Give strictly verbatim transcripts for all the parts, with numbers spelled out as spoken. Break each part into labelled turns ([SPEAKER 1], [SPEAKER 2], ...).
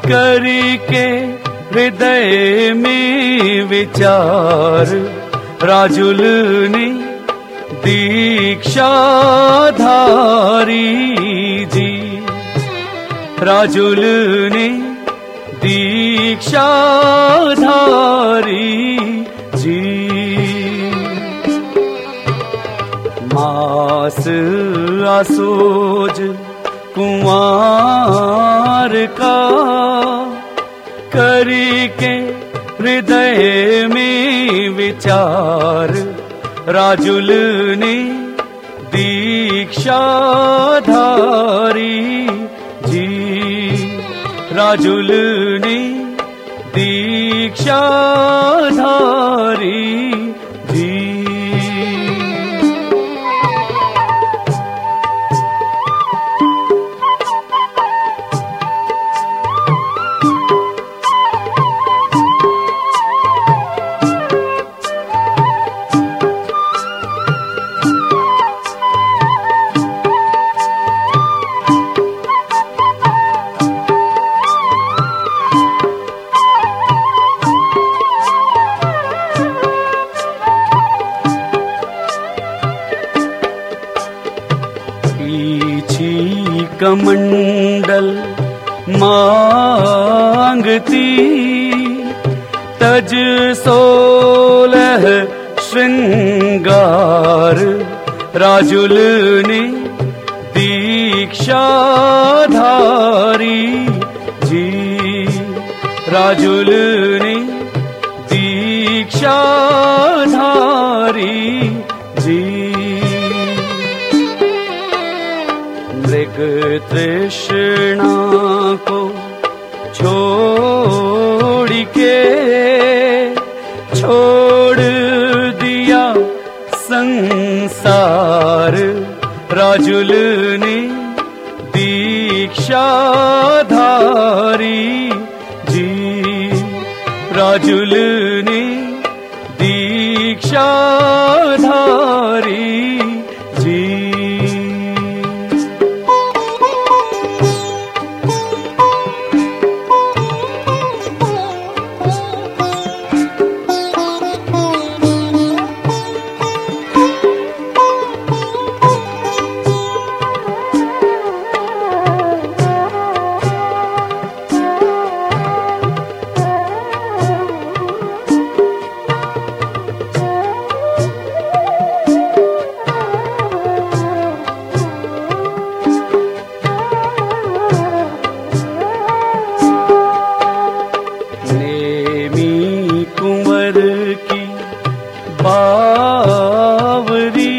[SPEAKER 1] करके हृदय में विचार, राजुल ने दीक्षा धारी जी, राजुल ने दीक्षा धारी जी। मास आसोज कुंवार का करके हृदय में विचार, राजुल ने दीक्षा धारी जी, राजुल ने दीक्षा धारी जी। कमंडल मांगती तज सोलह श्रृंगार, राजुल ने दीक्षा धारी जी, राजुल ने दीक्षा धारी जी। मृग तृष्णा को छोड़ के छोड़ दिया संसार, राजुल ने दीक्षा धारी जी, राजुल ने दीक्षा धारी जी। बावरी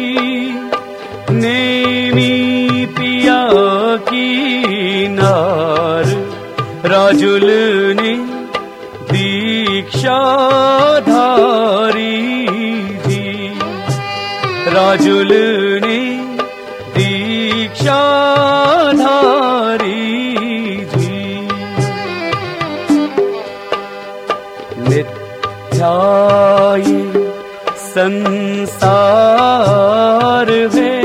[SPEAKER 1] नेमी पिया की नार, राजुल ने दीक्षा धारी जी, राजुल ने दीक्षा धारी जी। मिथ्याई संसार है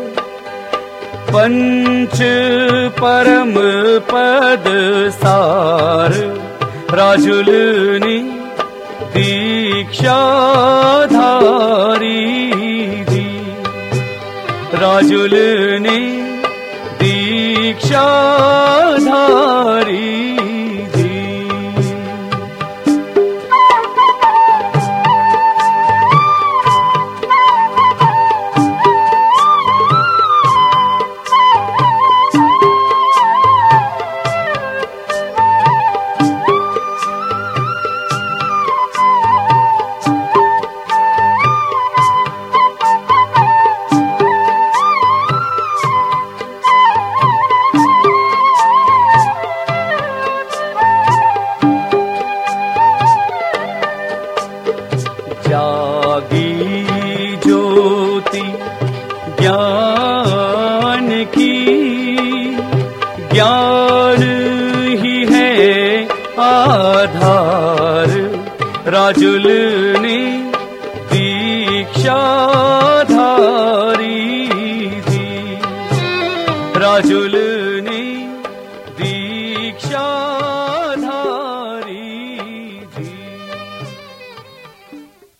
[SPEAKER 1] पंच परम पद सार, राजुल ने दीक्षा धारी जी, राजुल ने दीक्षा धारी जी। जागी ज्योति ज्ञान की, ज्ञान ही है आधार, राजुल ने दीक्षा धारी थी, राजुल